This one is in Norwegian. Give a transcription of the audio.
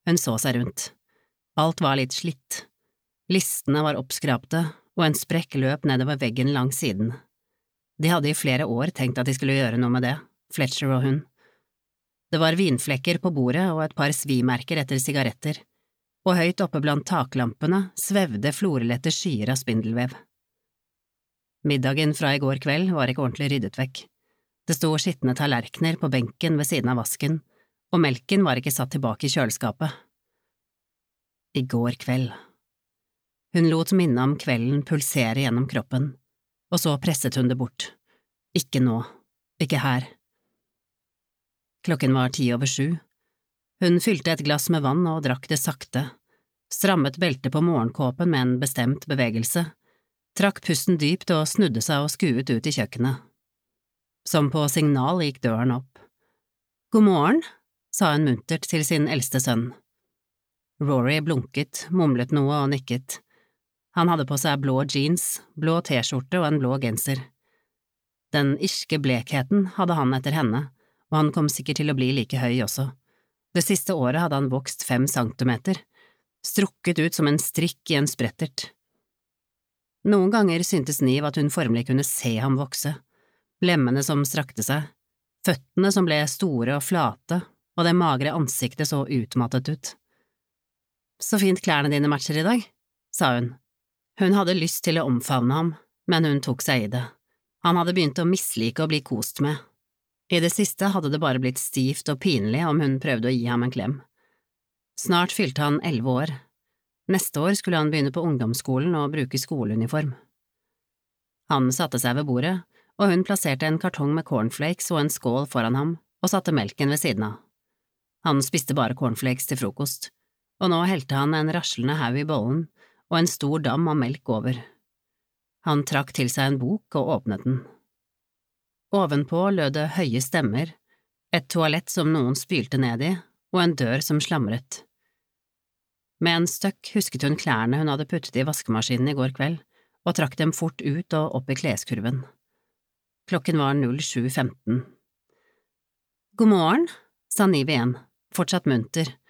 Hun så seg rundt. Alt var litt slitt. Listene var oppskrapte, og en sprekk løp nedover veggen langs siden. De hadde i flere år tenkt at de skulle gjøre noe med det, Fletcher og hun. Det var vinflekker på bordet og et par svimerker etter sigaretter, og høyt oppe blant taklampene svevde florlette skyer av spindelvev. Middagen fra i går kveld var ikke ordentlig ryddet vekk. Det sto skitne tallerkener på benken ved siden av vasken, og melken var ikke satt tilbake i kjøleskapet. I går kveld. Hun lot minnet om kvelden pulsere gjennom kroppen, og så presset hun det bort. Ikke nå, ikke her. Klokken var 7:10. Hun fylte et glass med vann og drakk det sakte, strammet beltet på morgenkåpen med en bestemt bevegelse, trakk pusten dypt og snudde seg og skuet ut i kjøkkenet. Som på signal gikk døren opp. «God morgen», sa hun muntert til sin eldste sønn. Rory blunket, mumlet noe og nikket. Han hadde på seg blå jeans, blå t-skjorte og en blå genser. Den irske blekheten hadde han etter henne, og han kom sikkert til å bli like høy også. Det siste året hadde han vokst 5 centimeter, strukket ut som en strikk i en sprettert. Noen ganger syntes Niv at hun formelig kunne se ham vokse, lemmene som strakte seg, føttene som ble store og flate, og det magre ansiktet så utmattet ut. «Så fint klærne dine matcher i dag», sa hun. Hun hadde lyst til å omfavne ham, men hun tok seg i det. Han hadde begynt å mislike å bli kost med. I det siste hadde det bare blitt stivt og pinlig om hun prøvde å gi ham en klem. Snart fylte han 11 år. Neste år skulle han begynne på ungdomsskolen og bruke skoleuniform. Han satte seg ved bordet, og hun plasserte en kartong med cornflakes og en skål foran ham og satte melken ved siden av. Han spiste bare cornflakes til frokost, og nå helte han en raslende haug i bollen og en stor dam av melk over. Han trakk til seg en bok og åpnet den. Ovenpå lød det høye stemmer, et toalett som noen spylte ned i, og en dør som slamret. Med en støkk husket hun klærne hun hadde puttet i vaskemaskinen i går kveld, og trakk dem fort ut og opp i kleskurven. Klokken var 07:15. «God morgen», sa Niv igjen, fortsatt munter,